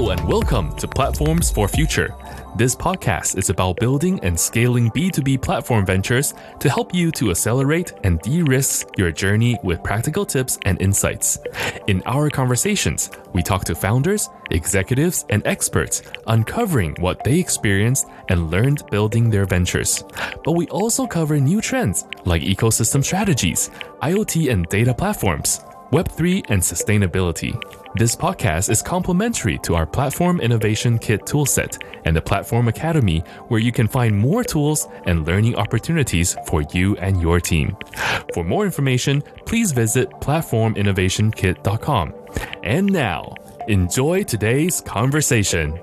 Hello and welcome to Platforms for Future. This podcast is about building and scaling B2B platform ventures to help you to accelerate and de-risk your journey with practical tips and insights. In our conversations, we talk to founders, executives, and experts, uncovering what they experienced and learned building their ventures. But we also cover new trends like ecosystem strategies, IoT and data platforms, Web3 and sustainability. This podcast is complementary to our Platform Innovation Kit toolset and the Platform Academy, where you can find more tools and learning opportunities for you and your team. For more information, please visit platforminnovationkit.com. And now, enjoy today's conversation.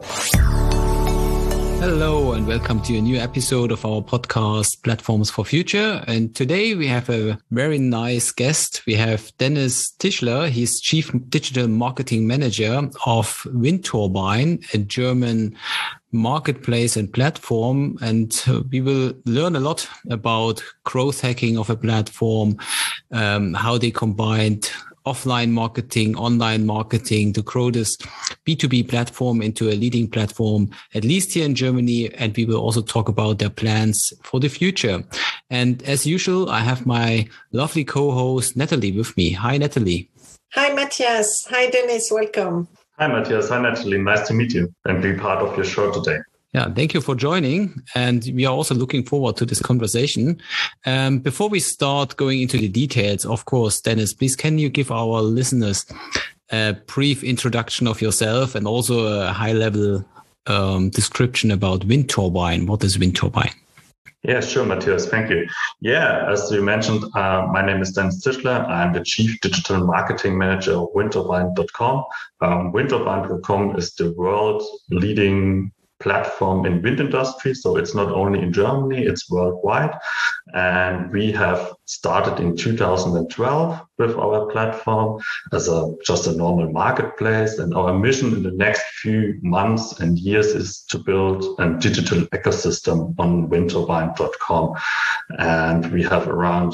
Hello and welcome to a new episode of our podcast, Platforms for Future. And today we have a very nice guest. We have Dennis Tischler. He's Chief Digital Marketing Manager of Windturbine, a German marketplace and platform. And we will learn a lot about growth hacking of a platform, how they combined offline marketing, online marketing to grow this B2B platform into a leading platform, at least here in Germany. And we will also talk about their plans for the future. And as usual, I have my lovely co-host, Natalie, with me. Hi, Natalie. Hi, Matthias. Hi, Dennis. Welcome. Hi, Matthias. Hi, Natalie. Nice to meet you and be part of your show today. Yeah, thank you for joining. And we are also looking forward to this conversation. Before we start going into the details, of course, Dennis, please, can you give our listeners a brief introduction of yourself and also a high-level description about Windturbine? What is Windturbine? Yeah, sure, Matthias. Thank you. Yeah, as you mentioned, my name is Dennis Tischler. I'm the Chief Digital Marketing Manager of Windturbine.com. Windturbine.com is the world's leading platform in wind industry. So it's not only in Germany, it's worldwide. And we have started in 2012 with our platform as just a normal marketplace. And our mission in the next few months and years is to build a digital ecosystem on windturbine.com. And we have around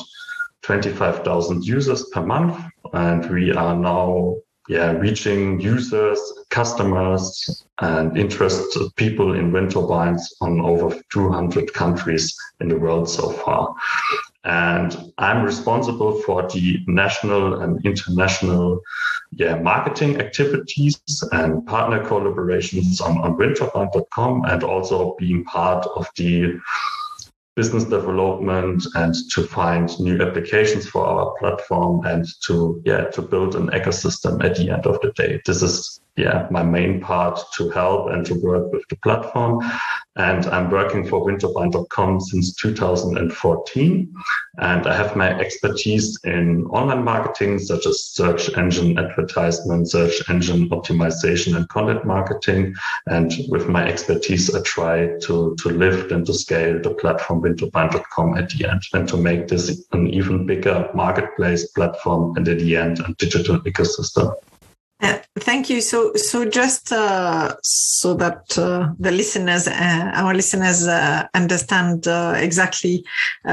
25,000 users per month. And we are now reaching users, customers, and interested people in wind turbines on over 200 countries in the world so far. And I'm responsible for the national and international marketing activities and partner collaborations on windturbine.com, and also being part of the business development and to find new applications for our platform and to build an ecosystem at the end of the day. This is my main part, to help and to work with the platform. And I'm working for Windturbine.com since 2014. And I have my expertise in online marketing, such as search engine advertisement, search engine optimization, and content marketing. And with my expertise, I try to lift and to scale the platform Windturbine.com at the end, and to make this an even bigger marketplace platform, and at the end, a digital ecosystem. Thank you. So just so that the listeners, our listeners, understand exactly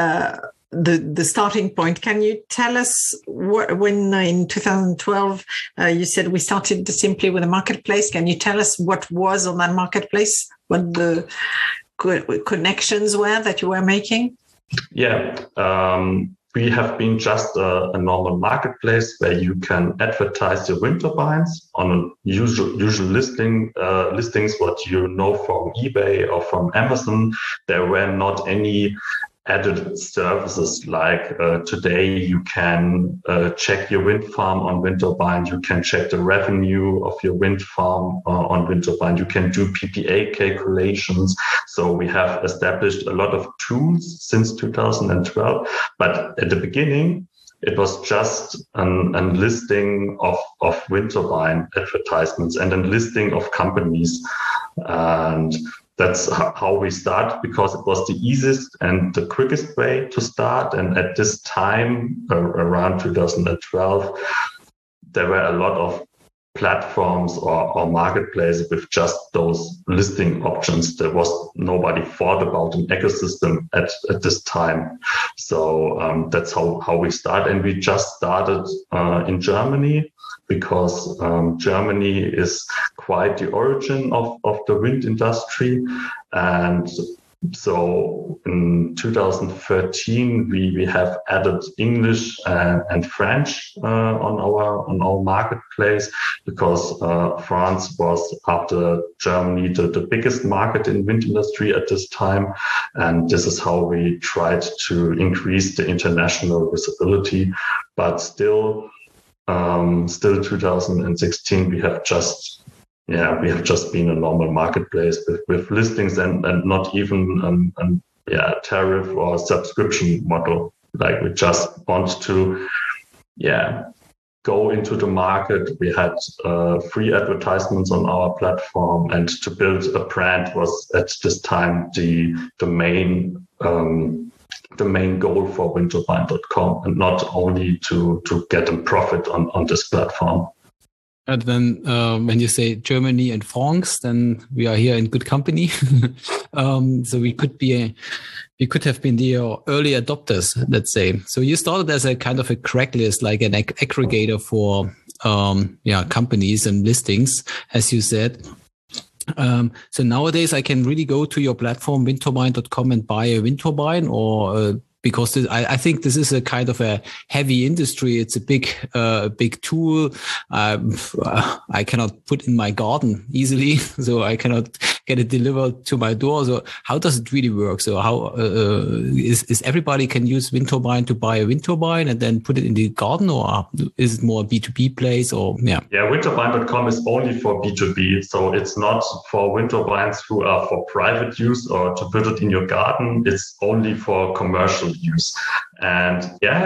the starting point, can you tell us when in 2012 you said we started simply with a marketplace? Can you tell us what was on that marketplace? What the connections were that you were making? Yeah. We have been just a normal marketplace where you can advertise your wind turbines on usual listings, what you know from eBay or from Amazon. There were not any added services like today you can check your wind farm on Windturbine, you can check the revenue of your wind farm on Windturbine, you can do PPA calculations. So we have established a lot of tools since 2012, but at the beginning it was just a listing of wind turbine advertisements and a listing of companies. And that's how we started, because it was the easiest and the quickest way to start. And at this time, around 2012, there were a lot of platforms or marketplaces with just those listing options. There was nobody thought about an ecosystem at this time. So that's how we start. And we just started in Germany, because Germany is quite the origin of the wind industry. And so in 2013, we have added English and French on our marketplace, because France was, after Germany, the biggest market in wind industry at this time. And this is how we tried to increase the international visibility. But still 2016, we have just been a normal marketplace with listings and not even tariff or subscription model. Like, we just want to go into the market. We had free advertisements on our platform, and to build a brand was at this time the main goal for windturbine.com, and not only to get a profit on this platform. And then when you say Germany and France, then we are here in good company. So we could have been the early adopters, let's say. So you started as a kind of a Craigslist, like an aggregator for companies and listings, as you said. So nowadays I can really go to your platform, windturbine.com, and buy a wind turbine, or because I think this is a kind of a heavy industry. It's a big tool. I cannot put in my garden easily, so I cannot get it delivered to my door. So how does it really work? So how is everybody can use wind turbine to buy a wind turbine and then put it in the garden, or is it more B2B place? Or windturbine.com is only for B2B, so it's not for wind turbines who are for private use or to put it in your garden. It's only for commercial use. And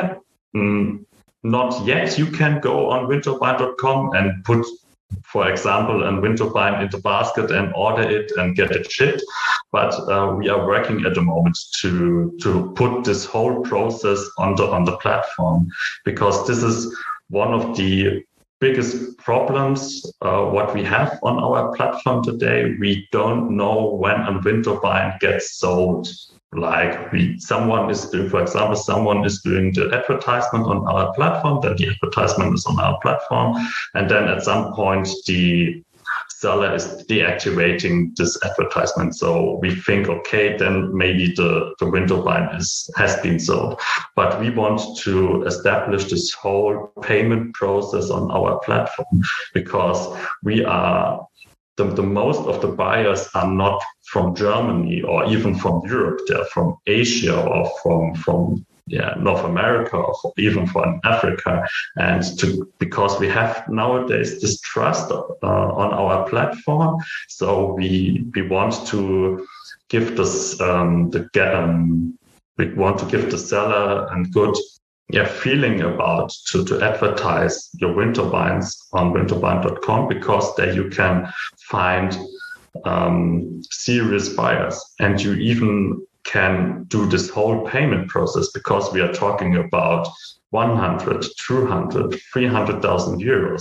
not yet you can go on windturbine.com and put, for example, a wind turbine in the basket and order it and get it shipped. But we are working at the moment to put this whole process on the platform, because this is one of the biggest problems what we have on our platform today. We don't know when a wind turbine gets sold. Like, someone is doing the advertisement on our platform, then the advertisement is on our platform, and then at some point the seller is deactivating this advertisement. So we think, okay, then maybe the wind turbine has been sold. But we want to establish this whole payment process on our platform, because we are the most of the buyers are not from Germany or even from Europe. They're from Asia or from North America, or even from Africa. And because we have nowadays this trust on our platform, so we want to give this we want to give the seller a good feeling about to advertise your wind turbines on windturbine.com, because there you can find serious buyers, and you even can do this whole payment process, because we are talking about 100, 200, 300,000 euros.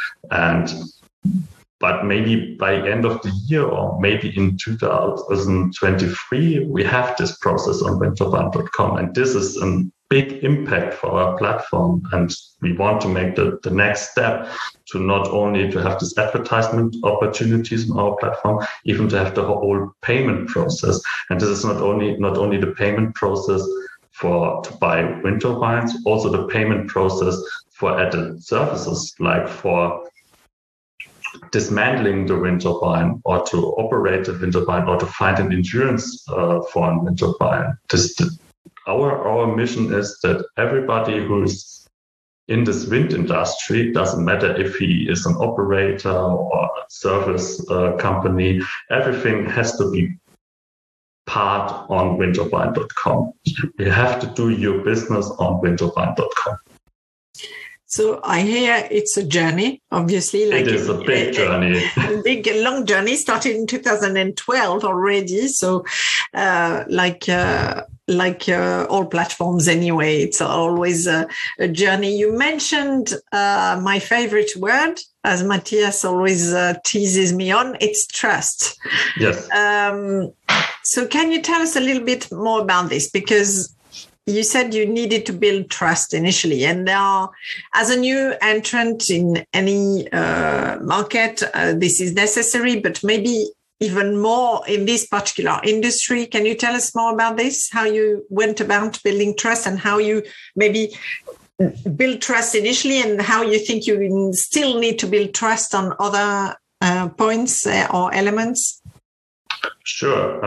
But maybe by end of the year, or maybe in 2023, we have this process on windturbine.com, and this is a big impact for our platform. And we want to make the next step to not only to have this advertisement opportunities on our platform, even to have the whole payment process. And this is not only the payment process to buy wind turbines, also the payment process for added services, like for dismantling the wind turbine, or to operate the wind turbine, or to find an insurance for a wind turbine. Our mission is that everybody who's in this wind industry, doesn't matter if he is an operator or a service company, everything has to be part on windturbine.com. You have to do your business on windturbine.com. So I hear it's a journey, obviously. It is a big journey. A big, long journey, started in 2012 already. So like all platforms anyway, it's always a journey. You mentioned my favorite word, as Matthias always teases me on, it's trust. Yes. So can you tell us a little bit more about this? Because you said you needed to build trust initially, and now, as a new entrant in any market, this is necessary, but maybe even more in this particular industry. Can you tell us more about this? How you went about building trust and how you maybe build trust initially, and how you think you still need to build trust on other points or elements? Sure.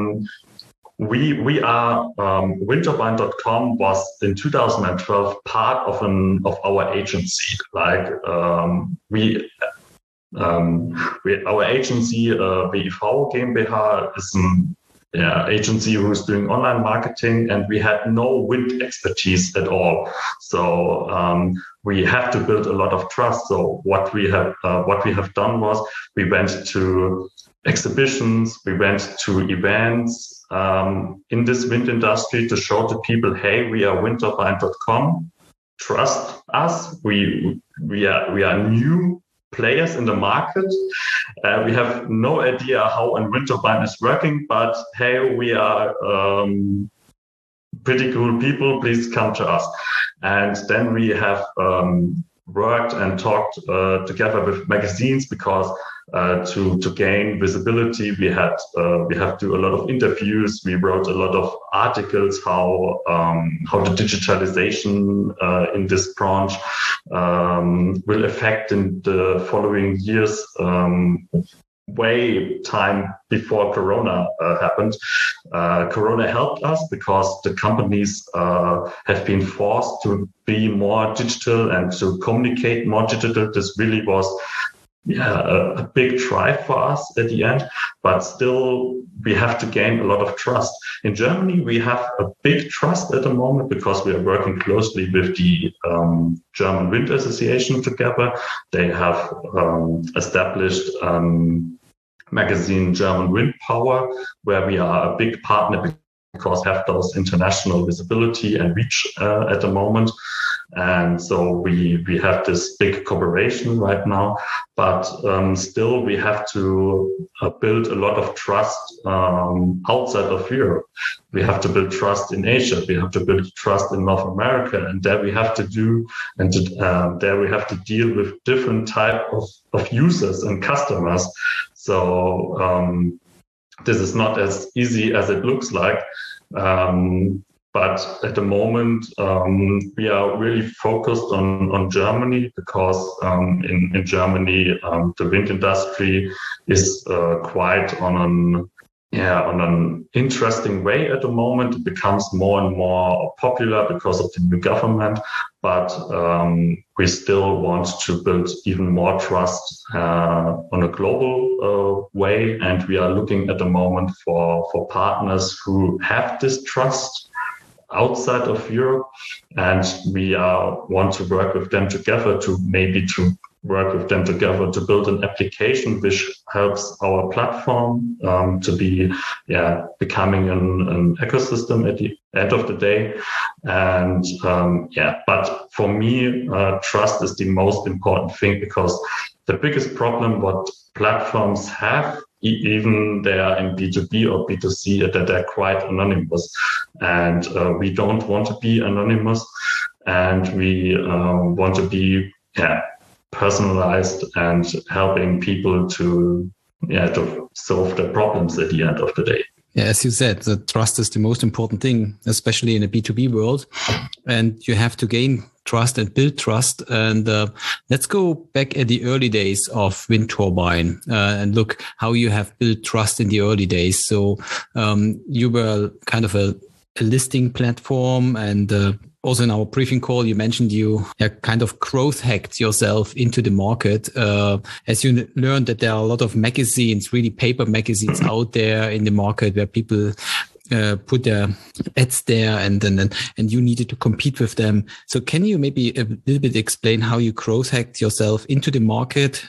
We are winterwine.com was in 2012 part of our agency. Like our agency WIV GmbH is an agency who is doing online marketing, and we had no wind expertise at all. So we have to build a lot of trust. So what we have done was we went to exhibitions, we went to events in this wind industry to show to people, hey, we are winterwine.com, trust us. We are new players in the market. We have no idea how a winter wine is working, but hey, we are pretty cool people. Please come to us. And then we have worked and talked together with magazines, because to gain visibility, we have to do a lot of interviews. We wrote a lot of articles how the digitalization in this branch will affect in the following years. Way time before Corona happened. Corona helped us because the companies have been forced to be more digital and to communicate more digital. This really was a big drive for us at the end, but still we have to gain a lot of trust. In Germany, we have a big trust at the moment because we are working closely with the German Wind Association together. They have established magazine German Wind Power, where we are a big partner because we have those international visibility and reach at the moment. And so we have this big cooperation right now, but still we have to build a lot of trust outside of Europe. We have to build trust in Asia. We have to build trust in North America, and there we have to do, and there we have to deal with different type of users and customers. So this is not as easy as it looks like. But at the moment, we are really focused on Germany, because in Germany, the wind industry is quite on an interesting way at the moment. It becomes more and more popular because of the new government, but we still want to build even more trust on a global way. And we are looking at the moment for partners who have this trust outside of Europe, and we want to work with them together to build an application which helps our platform to be becoming an ecosystem at the end of the day. And but for me, trust is the most important thing, because the biggest problem what platforms have, even they are in B2B or B2C, that they're quite anonymous. And we don't want to be anonymous, and we want to be personalized and helping people to solve their problems at the end of the day. Yeah, as you said, the trust is the most important thing, especially in a B2B world. And you have to gain trust and build trust. And let's go back at the early days of Wind Turbine and look how you have built trust in the early days. So you were kind of a listing platform, and also in our briefing call, you mentioned you kind of growth hacked yourself into the market. As you learned that there are a lot of magazines, really paper magazines out there in the market where people put their ads there, and you needed to compete with them. So can you maybe a little bit explain how you growth hacked yourself into the market,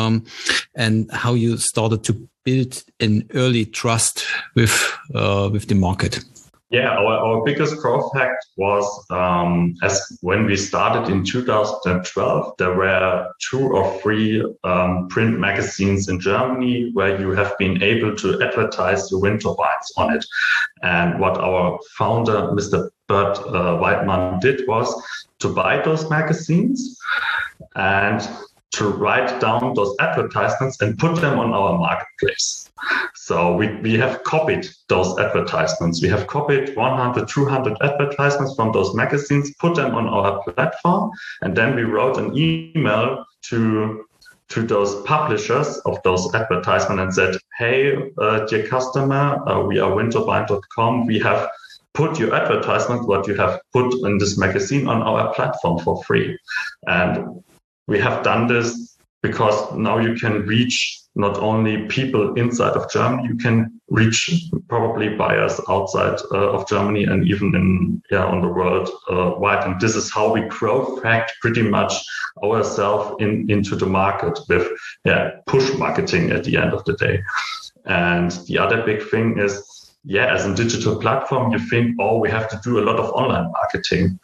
and how you started to build an early trust with the market? Yeah, our biggest growth hack was as when we started in 2012, there were 2 or 3 print magazines in Germany where you have been able to advertise the wind turbines on it. And what our founder, Mr. Bert Weidmann, did was to buy those magazines and to write down those advertisements and put them on our marketplace. So we have copied those advertisements. We have copied 100, 200 advertisements from those magazines, put them on our platform, and then we wrote an email to those publishers of those advertisements and said, hey, dear customer, we are windturbine.com. We have put your advertisement, what you have put in this magazine, on our platform for free. And we have done this because now you can reach not only people inside of Germany, you can reach probably buyers outside of Germany and even on the world wide. And this is how we growth hacked pretty much ourselves into the market with push marketing at the end of the day. And the other big thing is, as a digital platform, you think, we have to do a lot of online marketing.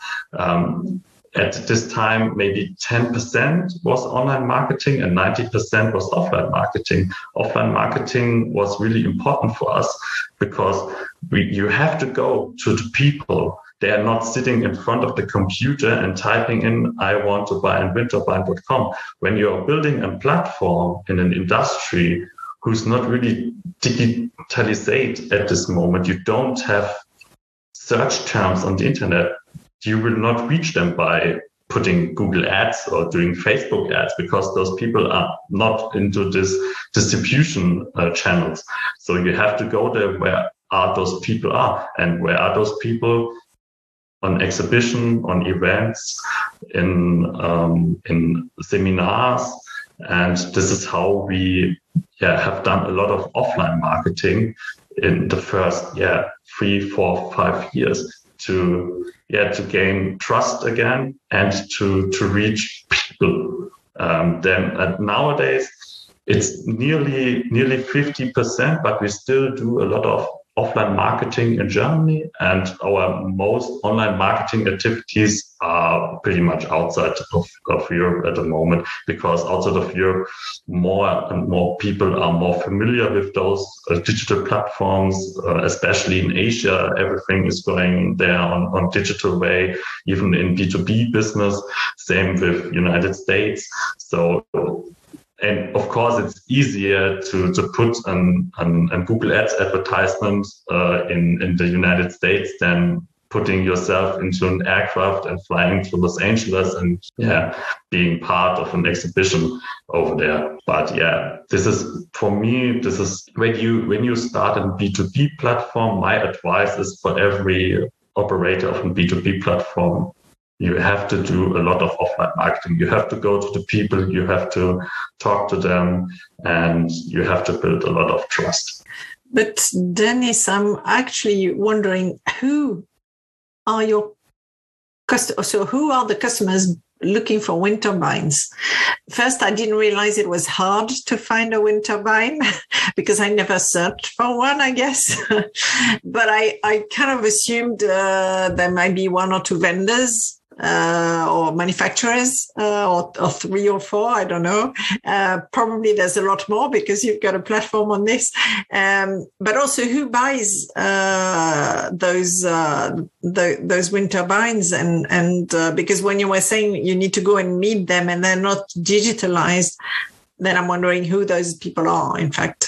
At this time, maybe 10% was online marketing and 90% was offline marketing. Offline marketing was really important for us because you have to go to the people. They are not sitting in front of the computer and typing in, I want to buy on windturbine.com. When you're building a platform in an industry who's not really digitalized at this moment, you don't have search terms on the internet. You will not reach them by putting Google ads or doing Facebook ads because those people are not into this distribution channels. So you have to go there where are those people are, and where are those people on exhibition, on events, in seminars. And this is how we have done a lot of offline marketing in the first 3, 4, 5 years to gain trust again and to reach people. Then nowadays it's nearly 50%, but we still do a lot of offline marketing in Germany, and our most online marketing activities are pretty much outside of Europe at the moment, because outside of Europe, more and more people are more familiar with those digital platforms, especially in Asia. Everything is going there on digital way, even in B2B business, same with United States. So, and of course, it's easier to put an Google Ads advertisement in the United States than putting yourself into an aircraft and flying to Los Angeles and being part of an exhibition over there. But this is, for me, this is when you start a B2B platform, my advice is for every operator of a B2B platform, you have to do a lot of offline marketing. You have to go to the people, you have to talk to them, and you have to build a lot of trust. But Dennis, I'm actually wondering, who are your customers? So who are the customers looking for wind turbines? First, I didn't realize it was hard to find a wind turbine because I never searched for one, I guess. But I kind of assumed there might be 1 or 2 vendors or manufacturers or 3 or 4, I don't know. Probably there's a lot more because you've got a platform on this. But also, who buys those wind turbines? And because when you were saying you need to go and meet them and they're not digitalized, then I'm wondering who those people are, in fact.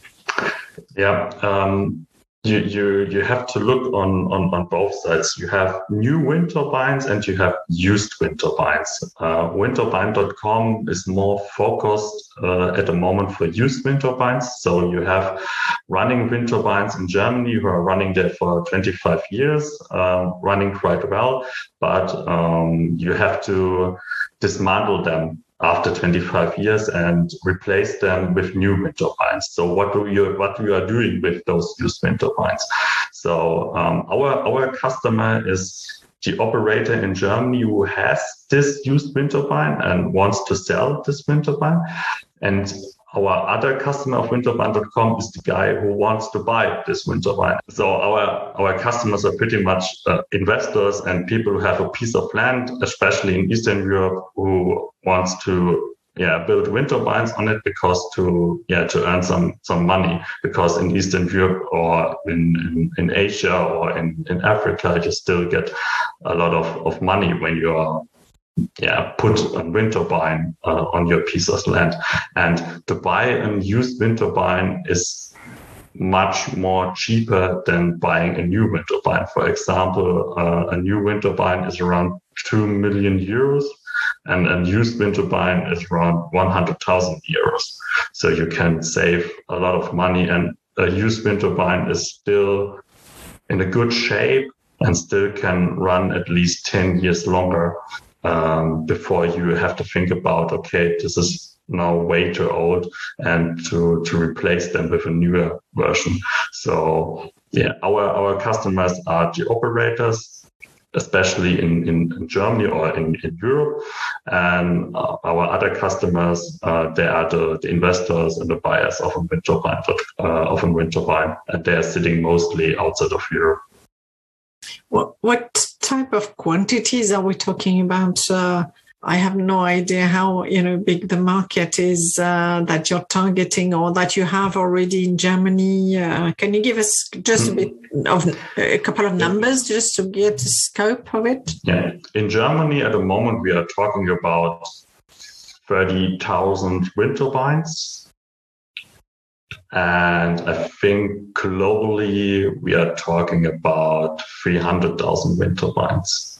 You have to look on both sides. You have new wind turbines and you have used wind turbines. Windturbine.com is more focused at the moment for used wind turbines. So you have running wind turbines in Germany who are running there for 25 years, running quite well, but you have to dismantle them after 25 years and replace them with new wind turbines. So what we are doing with those used wind turbines? So our customer is the operator in Germany who has this used wind turbine and wants to sell this wind turbine. And our other customer of winterwein.com is the guy who wants to buy this winter wine. So our customers are pretty much investors and people who have a piece of land, especially in Eastern Europe, who wants to build winter wines on it to earn some money, because in Eastern Europe or in Asia or in Africa, you still get a lot of money when you are put a winter wine on your piece of land. And to buy a used winter wine is much more cheaper than buying a new winter wine. For example, a new winter wine is around 2 million euros. And a used winter wine is around 100,000 euros. So you can save a lot of money, and a used winter wine is still in a good shape and still can run at least 10 years longer before you have to think about, okay, this is now way too old, and to replace them with a newer version. So our customers are the operators, especially in Germany or in Europe, and our other customers, they are the investors and the buyers of a winter wine, and they are sitting mostly outside of Europe. What type of quantities are we talking about? I have no idea how big the market is that you're targeting or that you have already in Germany. Can you give us just a couple of numbers just to get the scope of it? Yeah, in Germany at the moment we are talking about 30,000 winter wines, and I think globally we are talking about 300,000 winter wines.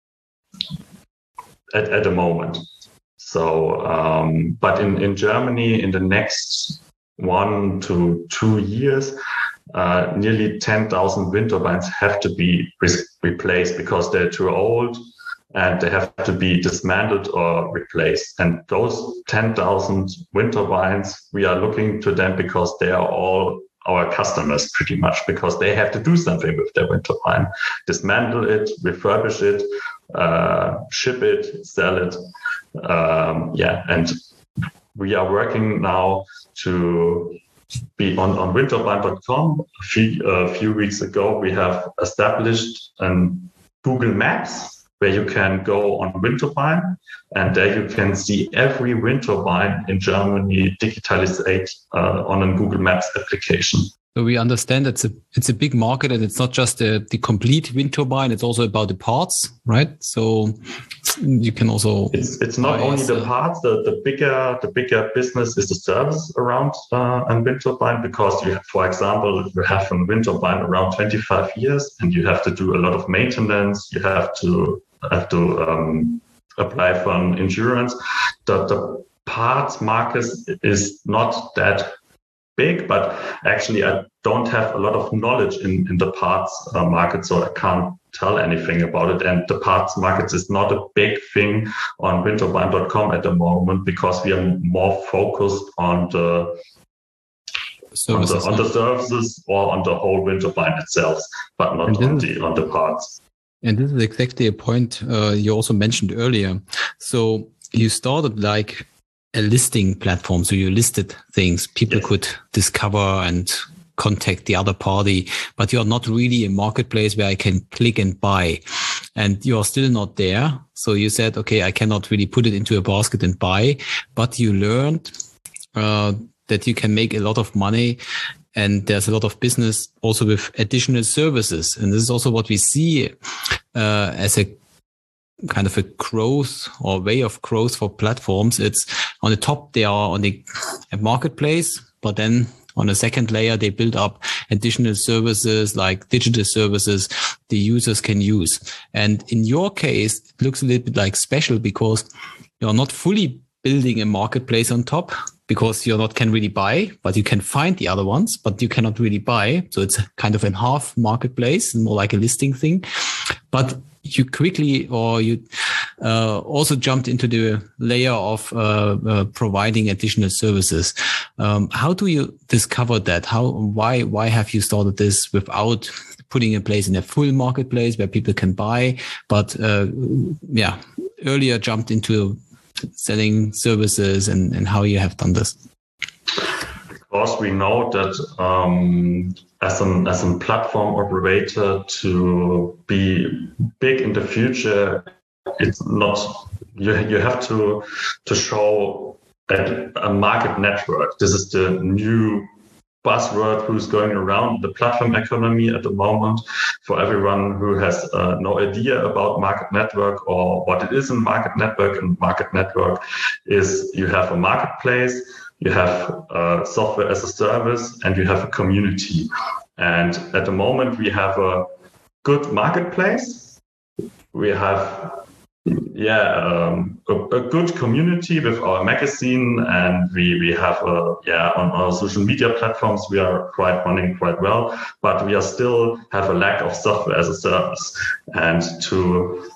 At the moment. So, but in Germany, in the next 1 to 2 years, nearly 10,000 winter wines have to be replaced because they're too old and they have to be dismantled or replaced. And those 10,000 winter wines, we are looking to them because they are all our customers pretty much, because they have to do something with their winter wine, dismantle it, refurbish it, ship it, sell it. And we are working now to be on winterwein.com. A few weeks ago, we have established Google Maps where you can go on winter wine, and there you can see every winter wine in Germany digitalized on a Google Maps application. So we understand it's a big market, and it's not just the complete winter wine; it's also about the parts, right? So you can also it's not only the parts. The bigger business is the service around a winter wine, because you have, for example, you have a winter wine around 25 years, and you have to do a lot of maintenance. You have to apply for an insurance. The parts market is not that big, but actually I don't have a lot of knowledge in the parts market, so I can't tell anything about it. And the parts market is not a big thing on winterwein.com at the moment, because we are more focused on the services, on the services or on the whole winter wine itself, but not on the parts. And this is exactly a point you also mentioned earlier. So you started like a listing platform. So you listed things people could discover and contact the other party, but you're not really a marketplace where I can click and buy, and you're still not there. So you said, okay, I cannot really put it into a basket and buy, but you learned that you can make a lot of money. And there's a lot of business also with additional services. And this is also what we see as a kind of a growth or way of growth for platforms. It's on the top, they are on a marketplace, but then on a second layer, they build up additional services like digital services the users can use. And in your case, it looks a little bit like special, because you're not fully building a marketplace on top, because you're not can really buy, but you can find the other ones, but you cannot really buy. So it's kind of a half marketplace, more like a listing thing. But you quickly, or you also jumped into the layer of providing additional services. How do you discover that? Why have you started this without putting in place in a full marketplace where people can buy, but earlier jumped into selling services, and how you have done this? course, we know that as a platform operator, to be big in the future, it's not you have to show that a market network. This is the new buzzword who's going around the platform economy at the moment. For everyone who has no idea about market network or what it is in market network, and market network is you have a marketplace, you have software as a service, and you have a community. And at the moment, we have a good marketplace. We have a good community with our magazine, and we have on our social media platforms we are running quite well, but we are still have a lack of software as a service. And to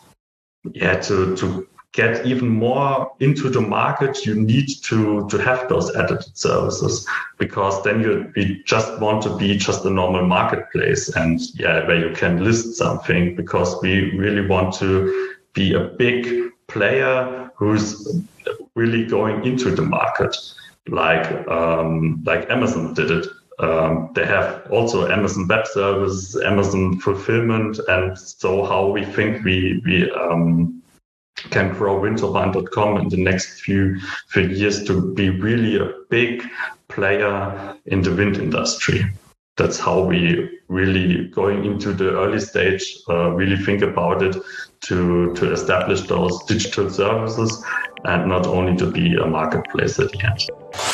get even more into the market, you need to have those added services, because then we just want to be just a normal marketplace and where you can list something, because we really want to be a big player who's really going into the market, like Amazon did it. They have also Amazon Web Services, Amazon Fulfillment, and so how we think we can grow Windturbine.com in the next few years to be really a big player in the wind industry. That's how we really going into the early stage, really think about it to establish those digital services and not only to be a marketplace at the end.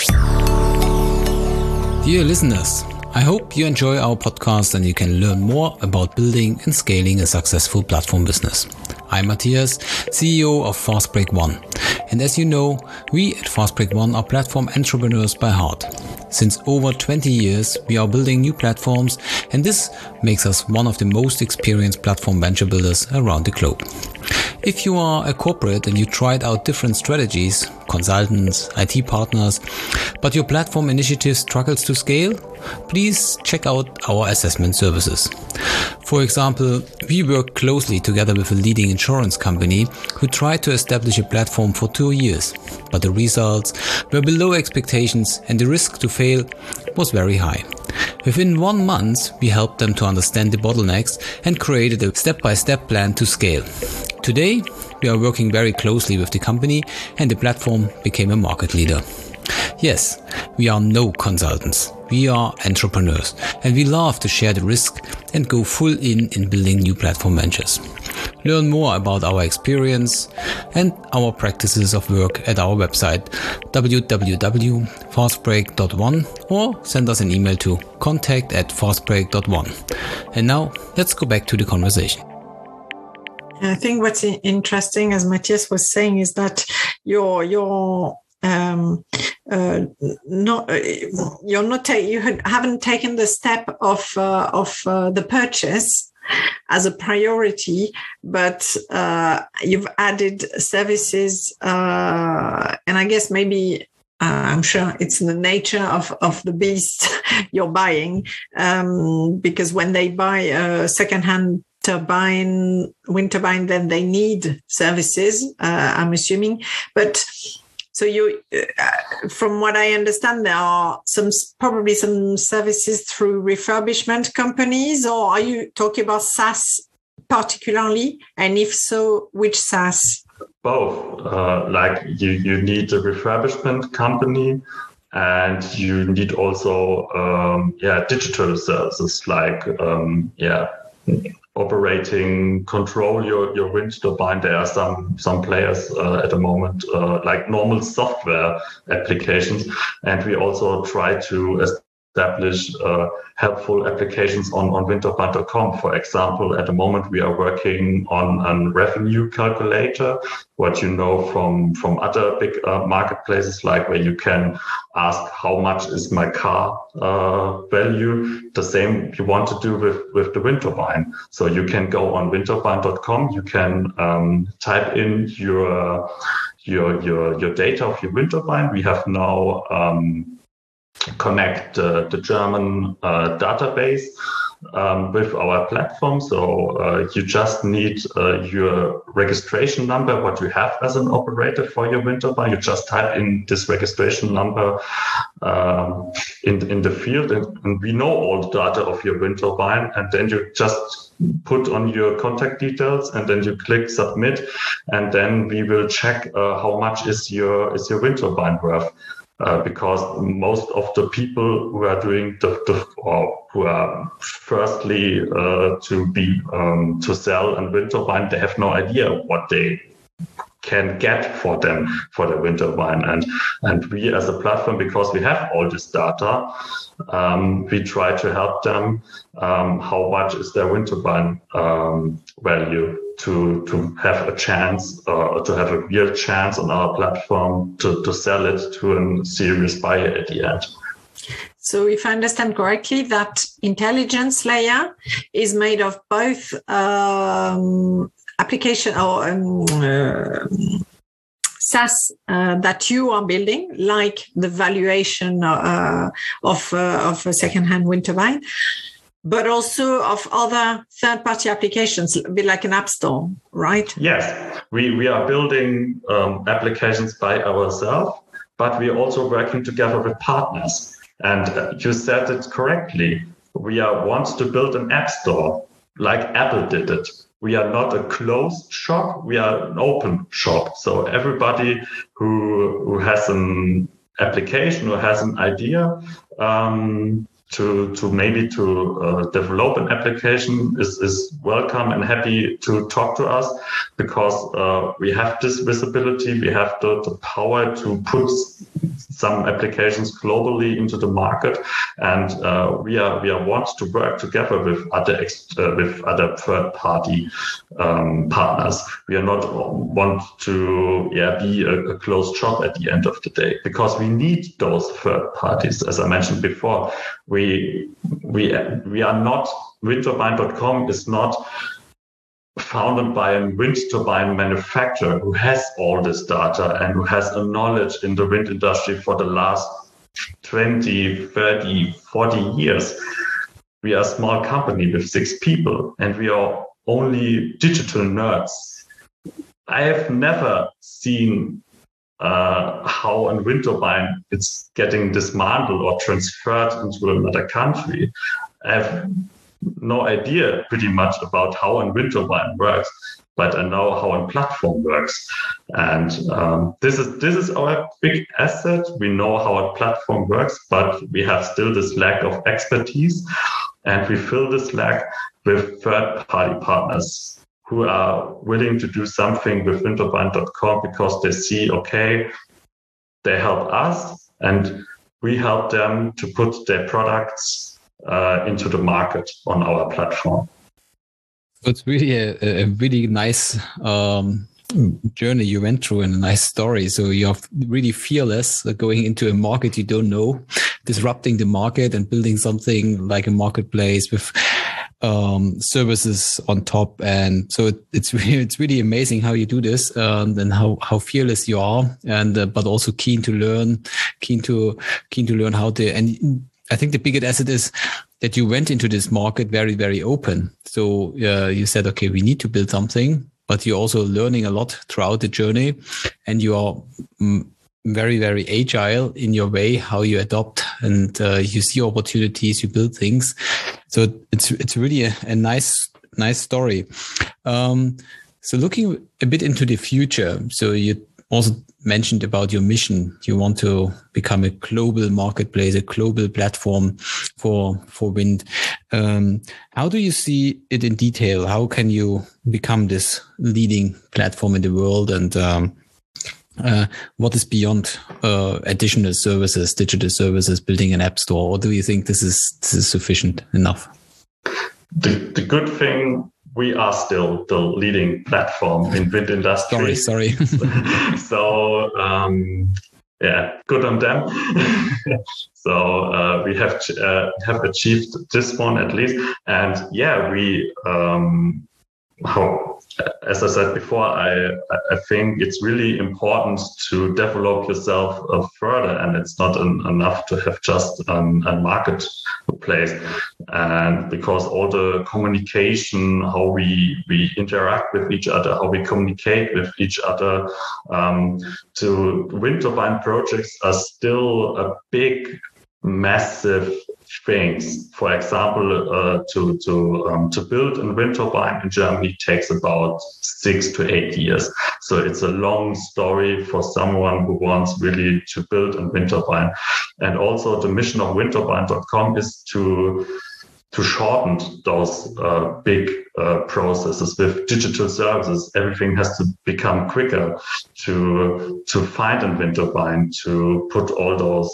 Dear listeners, I hope you enjoy our podcast and you can learn more about building and scaling a successful platform business. I'm Matthias, CEO of Fastbreak One. And as you know, we at Fastbreak One are platform entrepreneurs by heart. Since over 20 years, we are building new platforms, and this makes us one of the most experienced platform venture builders around the globe. If you are a corporate and you tried out different strategies, consultants, IT partners, but your platform initiative struggles to scale, please check out our assessment services. For example, we work closely together with a leading insurance company who tried to establish a platform for 2 years, but the results were below expectations and the risk to fail was very high. Within 1 month, we helped them to understand the bottlenecks and created a step-by-step plan to scale. Today, we are working very closely with the company and the platform became a market leader. Yes, we are no consultants. We are entrepreneurs and we love to share the risk and go full in building new platform ventures. Learn more about our experience and our practices of work at our website www.fastbreak.one or send us an email to contact@fastbreak.one. And now let's go back to the conversation. I think what's interesting, as Matthias was saying, is that you haven't taken the step of the purchase as a priority, but you've added services, and I guess maybe I'm sure it's the nature of the beast you're buying, because when they buy a secondhand wind turbine, then they need services, I'm assuming. But so you, from what I understand, there are probably some services through refurbishment companies, or are you talking about SaaS particularly? And if so, which SaaS? Both. Like you need a refurbishment company, and you need also digital services like operating, control your wind turbine. There are some players at the moment, like normal software applications. And we also try to establish helpful applications on Windturbine.com. For example, at the moment, we are working on a revenue calculator, what you know from other big marketplaces, like where you can ask how much is my car value. The same you want to do with the wind turbine. So you can go on Windturbine.com, you can type in your data of your wind turbine. We have now connect the German database with our platform. So you just need your registration number, what you have as an operator for your wind turbine. You just type in this registration number in the field, and we know all the data of your wind turbine, and then you just put on your contact details, and then you click submit, and then we will check how much is your wind turbine worth. Because most of the people who are doing or who are firstly to sell a wind turbine, they have no idea what they can get for the wind turbine, and we as a platform, because we have all this data, we try to help them how much is their wind turbine value to have a chance, to have a real chance on our platform to sell it to a serious buyer at the end. So if I understand correctly, that intelligence layer is made of both application or SaaS that you are building, like the valuation of a second-hand wind turbine, but also of other third-party applications, a bit like an app store, right? Yes, we are building applications by ourselves, but we are also working together with partners. And you said it correctly. We want to build an app store like Apple did it. We are not a closed shop. We are an open shop. So everybody who has an application or has an idea to develop an application is welcome and happy to talk to us, because we have this visibility. We have the power to put some applications globally into the market, and we want to work together with other third-party partners. We are not want to be a closed shop at the end of the day, because we need those third parties. As I mentioned before, we are not, windturbine.com is not founded by a wind turbine manufacturer who has all this data and who has a knowledge in the wind industry for the last 20, 30, 40 years. We are a small company with 6 people, and we are only digital nerds. I have never seen how a wind turbine is getting dismantled or transferred into another country. I have no idea pretty much about how a wind turbine works, but I know how a platform works. And this is our big asset. We know how a platform works, but we have still this lack of expertise, and we fill this lack with third-party partners who are willing to do something with windturbine.com because they see, okay, they help us and we help them to put their products into the market on our platform. It's really a really nice journey you went through, and a nice story. So you're really fearless going into a market you don't know, disrupting the market and building something like a marketplace with services on top. And so it's really amazing how you do this, and how fearless you are, and but also keen to learn how to. And I think the biggest asset is that you went into this market very, very open. So you said, okay, we need to build something, but you're also learning a lot throughout the journey, and you are very, very agile in your way, how you adopt, and you see opportunities, you build things. So it's really a nice story. So looking a bit into the future, so you also mentioned about your mission. You want to become a global marketplace, a global platform for wind. How do you see it in detail? How can you become this leading platform in the world? And what is beyond additional services, digital services, building an app store? Or do you think this is sufficient enough? The good thing, we are still the leading platform in wind industry. Sorry. So, good on them. So we have achieved this one at least, and we as I said before, I think it's really important to develop yourself further, and it's not enough to have just a marketplace. And because all the communication, how we interact with each other, how we communicate with each other, to wind turbine projects are still a big, massive things. For example, to build a wind turbine in Germany takes about 6 to 8 years. So it's a long story for someone who wants really to build a wind turbine. And also the mission of windturbine.com is to shorten those big processes with digital services. Everything has to become quicker to find a wind turbine, to put all those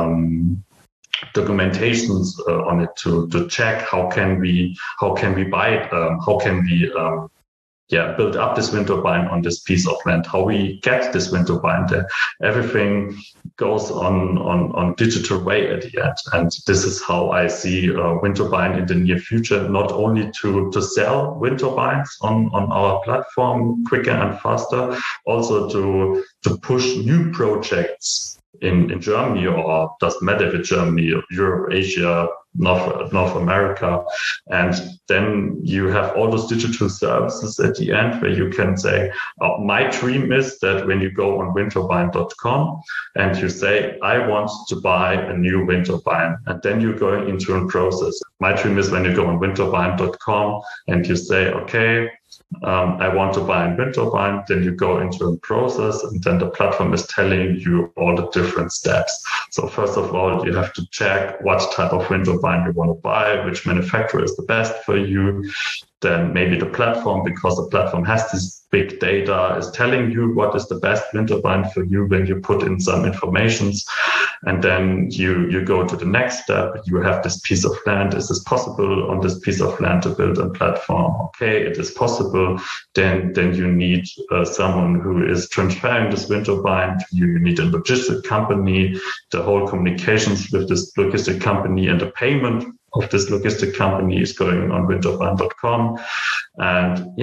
documentations on it, to check how can we buy it, how can we build up this wind turbine on this piece of land, how we get this wind turbine there. Everything goes on digital way at the end, and this is how I see wind turbine in the near future, not only to sell wind turbines on our platform quicker and faster, also to push new projects in Germany, or doesn't matter if it's Germany, Europe, Asia, North America. And then you have all those digital services at the end where you can say, my dream is that when you go on windturbine.com and you say, I want to buy a new wind turbine, and then you're going into a process. My dream is when you go on windturbine.com and you say, okay, I want to buy a wind turbine, then you go into a process, and then the platform is telling you all the different steps. So first of all, you have to check what type of wind turbine you want to buy, which manufacturer is the best for you. Then maybe the platform, because the platform has this big data, is telling you what is the best wind turbine for you when you put in some informations. And then you go to the next step. You have this piece of land. Is it possible on this piece of land to build a platform? Okay, it is possible. Then you need someone who is transferring this wind turbine to you. You need a logistic company, the whole communications with this logistic company, and the payment of this logistic company is going on windturbine.com. And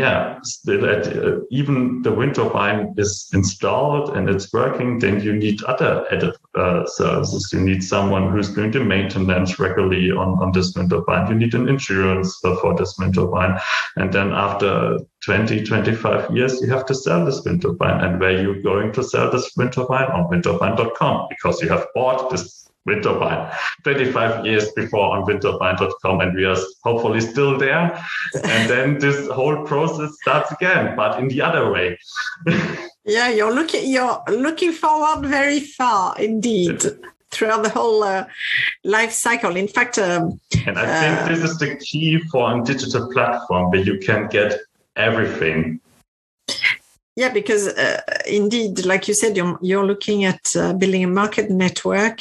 still even the wind turbine is installed and it's working, then you need other added services. You need someone who's doing the maintenance regularly on this wind turbine. You need an insurance for this wind turbine. And then after 20, 25 years, you have to sell this wind turbine. And where you're going to sell this wind turbine? On windturbine.com, because you have bought this wind turbine 25 years before on windturbine.com, and we are hopefully still there. And then this whole process starts again, but in the other way. Yeah, you're looking forward very far indeed. Throughout the whole life cycle. In fact, and I think this is the key for a digital platform where you can get everything. Yeah, because indeed, like you said, you're looking at building a market network,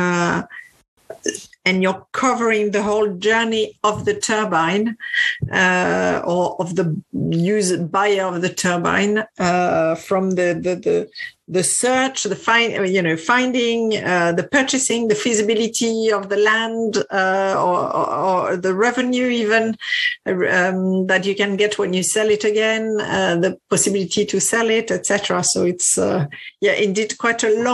and you're covering the whole journey of the turbine or of the buyer of the turbine, from the search, finding, the purchasing, the feasibility of the land, or the revenue even that you can get when you sell it again, the possibility to sell it, etc. So it's indeed quite a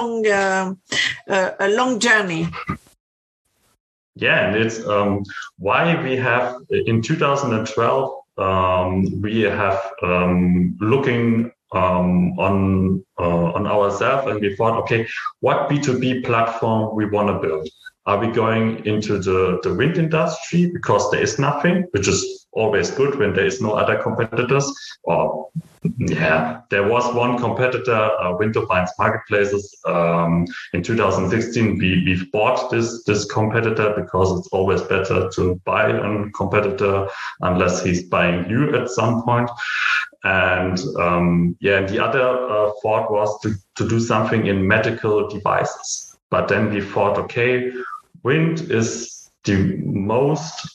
long journey. Yeah, and it's why we have in 2012 we have looking on ourselves, and we thought, okay, what B2B platform we want to build? Are we going into the wind industry because there is nothing, which is always good when there is no other competitors? Or there was one competitor, Wind Turbines Marketplaces. In 2016, we bought this competitor because it's always better to buy a competitor unless he's buying you at some point. And the other thought was to do something in medical devices. But then we thought, okay, wind is the most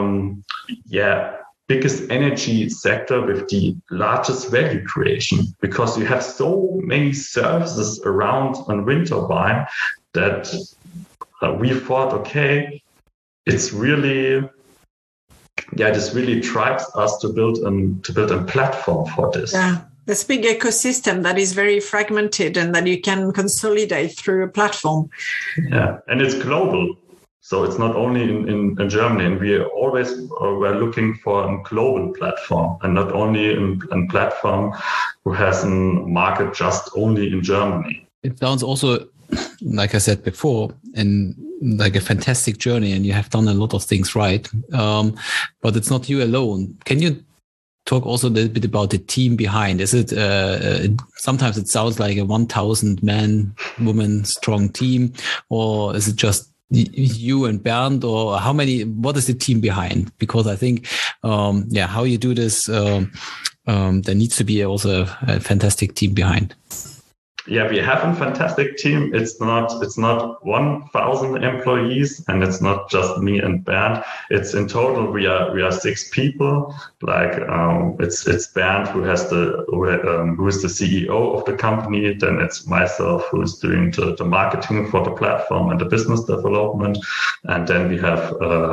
biggest energy sector with the largest value creation, because you have so many services around a wind turbine that we thought, okay, it's really this really drives us to build a platform for this. Yeah. This big ecosystem that is very fragmented and that you can consolidate through a platform. Yeah, and it's global. So it's not only in Germany, and we always were looking for a global platform and not only a platform who has a market just only in Germany. It sounds also, like I said before, and like a fantastic journey, and you have done a lot of things right. But it's not you alone. Can you talk also a little bit about the team behind? Is it sometimes it sounds like a 1,000 man, woman strong team, or is it just you and Bernd, or what is the team behind? Because I think, how you do this, there needs to be also a fantastic team behind. Yeah, we have a fantastic team. It's not 1,000 employees, and it's not just me and Bernd. It's in total we are 6 people. Like it's Bernd who is the CEO of the company. Then it's myself who is doing the marketing for the platform and the business development, and then we have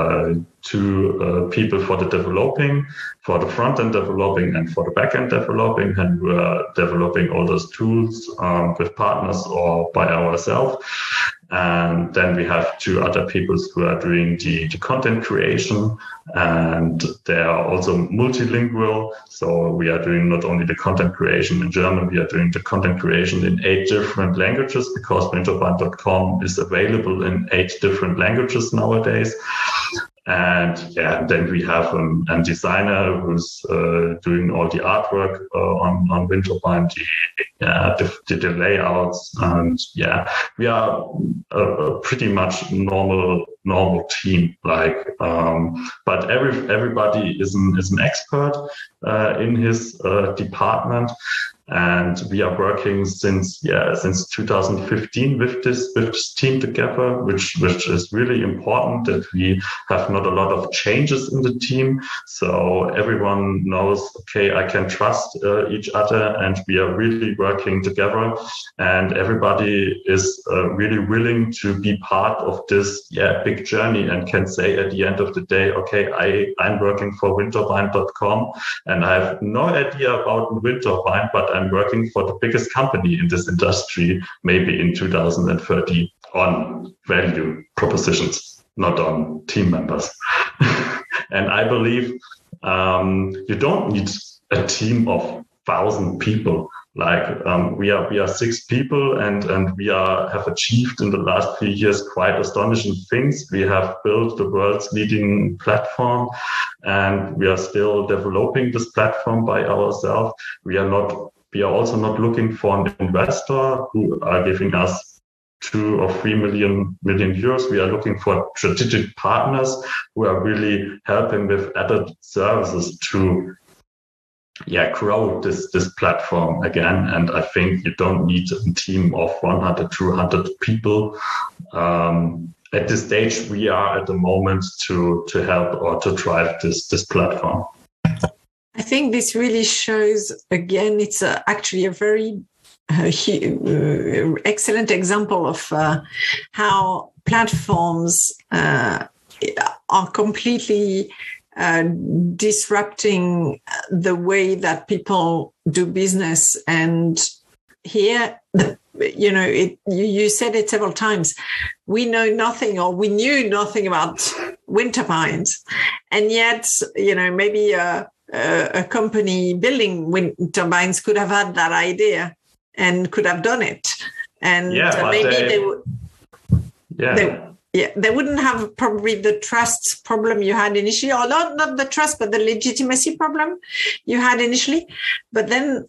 2 people for the front end developing and for the back end developing, and we are developing all those tools with partners or by ourselves. And then we have 2 other people who are doing the content creation, and they are also multilingual. So we are doing not only the content creation in German, we are doing the content creation in 8 different languages, because winterbind.com is available in 8 different languages nowadays. And then we have a designer who's doing all the artwork on Winterbind, the layouts, and we are a pretty much normal team. But everybody is an expert in his department. And we are working since 2015 with this team together, which is really important, that we have not a lot of changes in the team. So everyone knows, okay, I can trust each other, and we are really working together. And everybody is really willing to be part of this big journey, and can say at the end of the day, okay, I'm working for winterbind.com, and I have no idea about Winterbind, but I'm working for the biggest company in this industry, maybe in 2030, on value propositions, not on team members. And I believe you don't need a team of 1,000 people. We are 6 people, and we have achieved in the last few years quite astonishing things. We have built the world's leading platform, and we are still developing this platform by ourselves. We are also not looking for an investor who are giving us 2 or 3 million euros. We are looking for strategic partners who are really helping with added services to grow this platform again. And I think you don't need a team of 100, 200 people. At this stage, we are at the moment to help or to drive this platform. I think this really shows, again, it's actually a very excellent example of how platforms are completely disrupting the way that people do business. And here, you said it several times, we know nothing, or we knew nothing about Winterbind. And yet, maybe a company building wind turbines could have had that idea and could have done it. And they wouldn't have probably the trust problem you had initially, or not the trust, but the legitimacy problem you had initially. But then,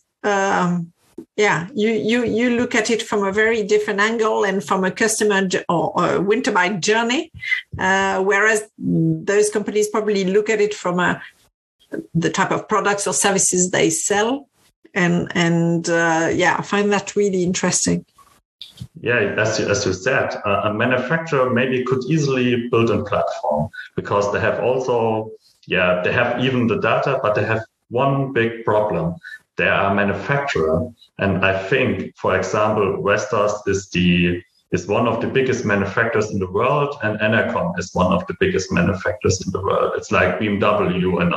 you look at it from a very different angle and from a customer or Winterbind journey, whereas those companies probably look at it from the type of products or services they sell. And I find that really interesting. Yeah, as you said, a manufacturer maybe could easily build a platform, because they have also, they have even the data, but they have one big problem. They are a manufacturer. And I think, for example, Vestas is is one of the biggest manufacturers in the world, and Enercon is one of the biggest manufacturers in the world. It's like BMW and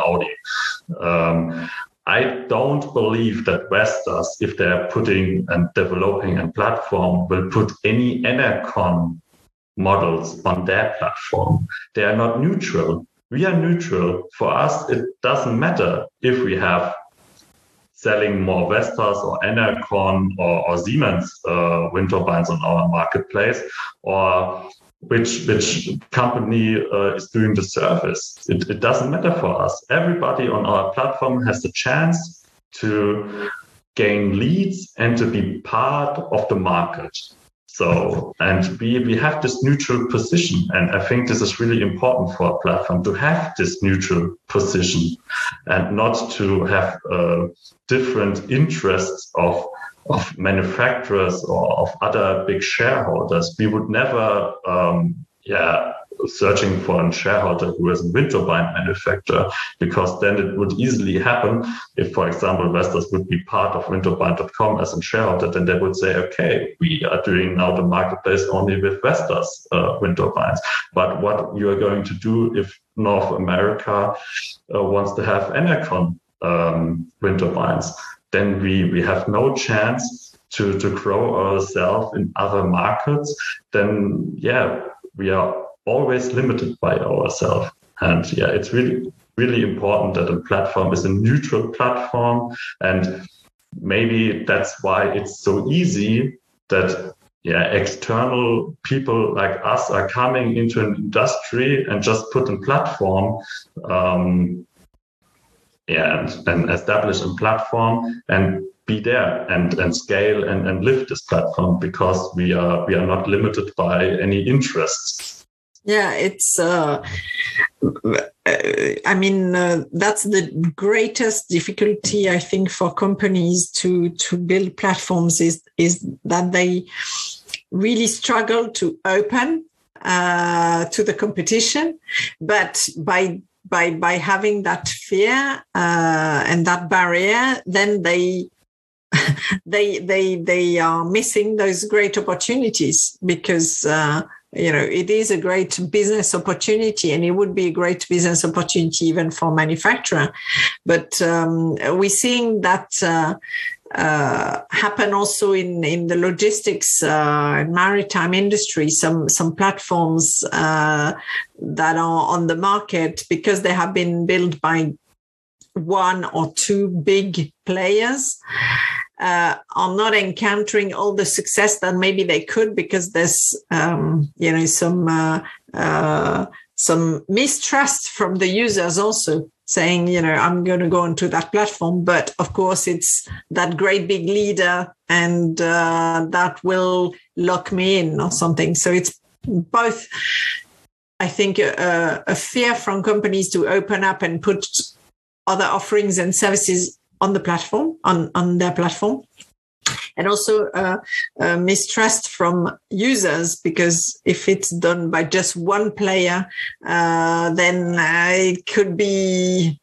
Audi. I don't believe that Vestas, if they're putting and developing a platform, will put any Enercon models on their platform. They are not neutral. We are neutral. For us, it doesn't matter if we have selling more Vestas or Enercon or Siemens wind turbines on our marketplace, or which company is doing the service. It doesn't matter for us. Everybody on our platform has the chance to gain leads and to be part of the market. So, and we have this neutral position. And I think this is really important for a platform to have this neutral position and not to have different interests of manufacturers or of other big shareholders. We would never, searching for a shareholder who is a wind turbine manufacturer, because then it would easily happen if, for example, Vestas would be part of windturbine.com as a shareholder, then they would say, okay, we are doing now the marketplace only with Vestas wind turbines. But what you are going to do if North America wants to have Enercon wind turbines, then we have no chance to grow ourselves in other markets. Then, we are always limited by ourselves. And it's really, really important that a platform is a neutral platform. And maybe that's why it's so easy that external people like us are coming into an industry and just put a platform and establish a platform and be there and scale and lift this platform, because we are not limited by any interests. Yeah, it's, that's the greatest difficulty, I think, for companies to build platforms is that they really struggle to open to the competition. But by having that fear and that barrier, then they are missing those great opportunities, because it is a great business opportunity, and it would be a great business opportunity even for manufacturer. But we're seeing that happen also in the logistics and maritime industry. Some platforms that are on the market, because they have been built by one or two big players, are not encountering all the success that maybe they could, because there's some mistrust from the users also, saying, I'm going to go onto that platform, but of course it's that great big leader and that will lock me in or something. So it's both, I think, a fear from companies to open up and put other offerings and services on the platform, on their platform, and also mistrust from users, because if it's done by just one player, then it could be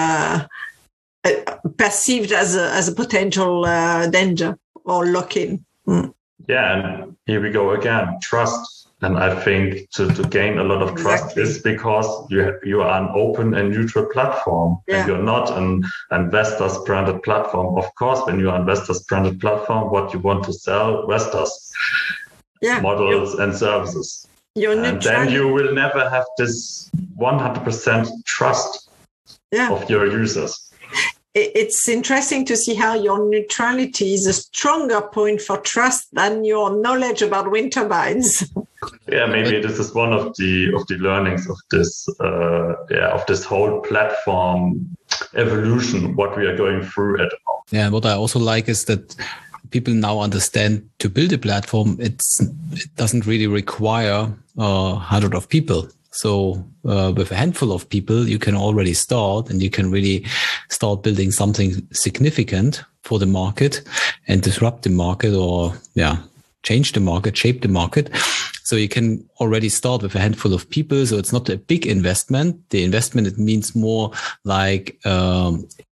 perceived as a potential danger or lock-in. Yeah, and here we go again, trust. And I think to gain a lot of trust is because you are an open and neutral platform, and you're not an Vestas branded platform. Of course, when you are an Vestas branded platform, what you want to sell, Vestas models and services. And then you will never have this 100% trust of your users. It's interesting to see how your neutrality is a stronger point for trust than your knowledge about wind turbines. Yeah, maybe this is one of the learnings of this whole platform evolution, what we are going through at the moment. Yeah, what I also like is that people now understand to build a platform, it doesn't really require 100 of people. So with a handful of people, you can already start, and you can really start building something significant for the market and disrupt the market, or change the market, shape the market. So you can already start with a handful of people. So it's not a big investment. The investment, it means more like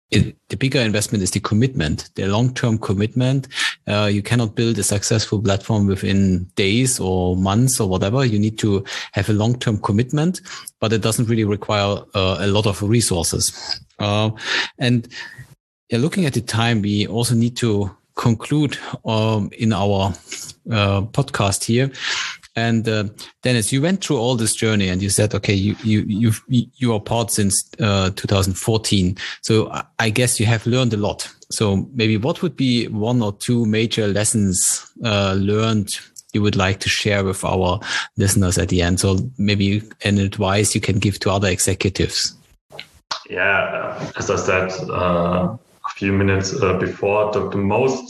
the bigger investment is the commitment, the long-term commitment. You cannot build a successful platform within days or months or whatever. You need to have a long-term commitment, but it doesn't really require a lot of resources. And looking at the time, we also need to conclude in our podcast here. And Dennis, you went through all this journey, and you said, okay, you are part since 2014. So I guess you have learned a lot. So maybe what would be one or two major lessons learned you would like to share with our listeners at the end? So maybe an advice you can give to other executives. Yeah, as I said a few minutes before, the most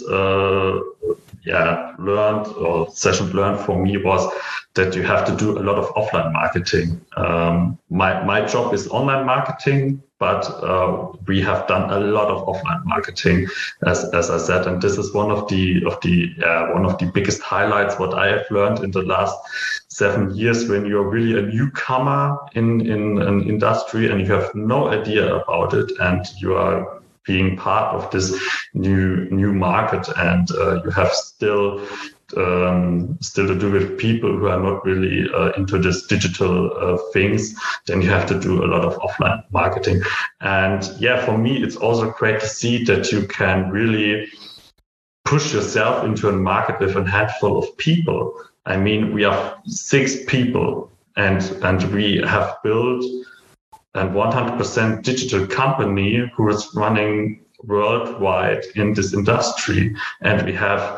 learned or session learned for me was that you have to do a lot of offline marketing. My job is online marketing, but we have done a lot of offline marketing, as I said, and this is one of the biggest highlights what I have learned in the last 7 years. When you're really a newcomer in an industry and you have no idea about it, and you are being part of this new market, and you have still to do with people who are not really into this digital things, then you have to do a lot of offline marketing. And for me, it's also great to see that you can really push yourself into a market with a handful of people. I mean, we are 6 people, and we have built a 100% digital company who is running worldwide in this industry. And we have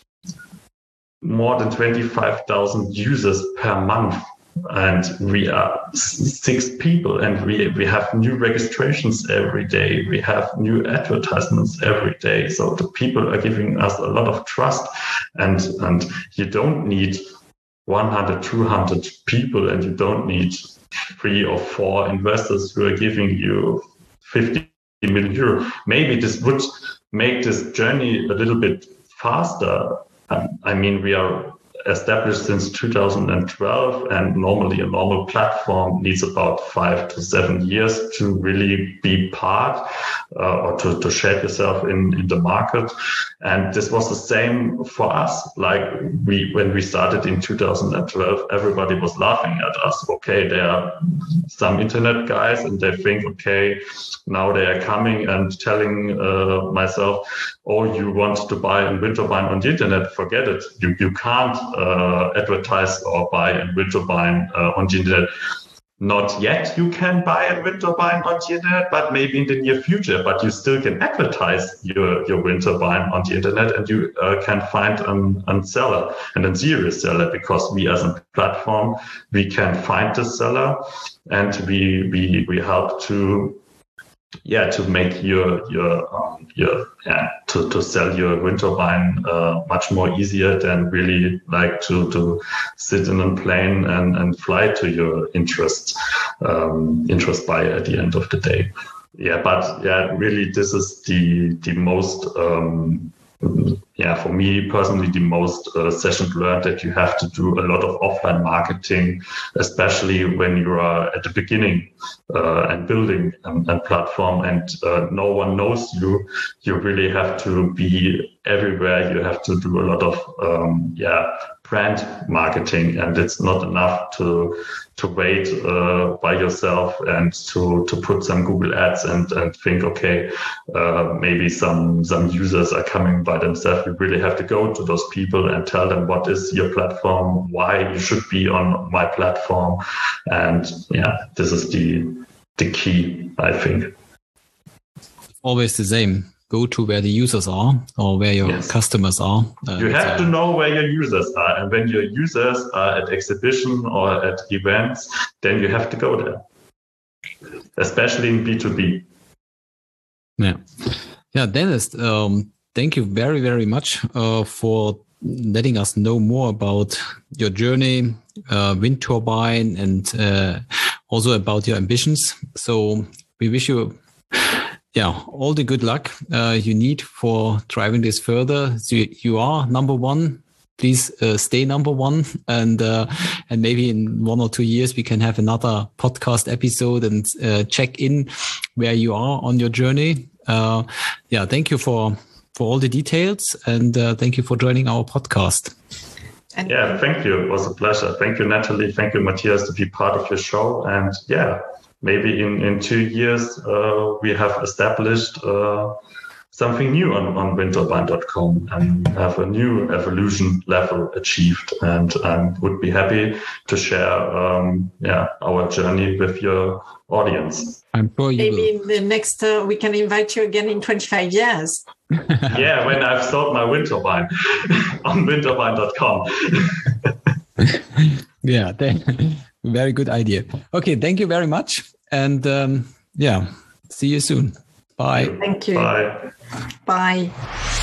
more than 25,000 users per month. And we are 6 people, and we have new registrations every day. We have new advertisements every day. So the people are giving us a lot of trust, and you don't need 100, 200 people, and you don't need 3 or 4 investors who are giving you 50 million euro. Maybe this would make this journey a little bit faster. I mean, we are established since 2012, and normally a normal platform needs about 5 to 7 years to really be part or to shape yourself in the market. And this was the same for us. Like when we started in 2012, everybody was laughing at us. Okay, there are some internet guys, and they think, okay, now they are coming and telling myself, oh, you want to buy a winter wine on the internet? Forget it. You can't advertise or buy a winter wine on the internet. Not yet you can buy a winter wine on the internet, but maybe in the near future. But you still can advertise your winter wine on the internet, and you can find a seller, and a serious seller, because we as a platform, we can find the seller, and we help to make to sell your winter wine much more easier than really like to sit in a plane and fly to your interest buyer at the end of the day. Really, this is the most for me personally, the most session learned, that you have to do a lot of offline marketing, especially when you are at the beginning and building a platform, and no one knows you. You really have to be everywhere. You have to do a lot of brand marketing, and it's not enough to wait by yourself and to put some Google ads and think, okay, maybe some users are coming by themselves. You really have to go to those people and tell them what is your platform, why you should be on my platform. And this is the key, I think. Always the same. Go to where the users are, or where your customers are. You have to know where your users are. And when your users are at exhibition or at events, then you have to go there, especially in B2B. Yeah, Dennis, thank you very, very much for letting us know more about your journey, wind turbine, and also about your ambitions. So we wish you all the good luck you need for driving this further. So you are number one. Please stay number one, and maybe in 1 or 2 years we can have another podcast episode and check in where you are on your journey. Thank you for all the details, and thank you for joining our podcast. Yeah, thank you. It was a pleasure. Thank you, Natalie. Thank you, Matthias, to be part of your show. And maybe in 2 years, we have established something new on winterwein.com and have a new evolution level achieved. And I would be happy to share our journey with your audience. I'm sure you maybe will. In the next, we can invite you again in 25 years. Yeah, when I've sold my winter wine on winterwein.com. Yeah, very good idea. Okay, thank you very much. And see you soon. Bye. Thank you. Bye. Bye.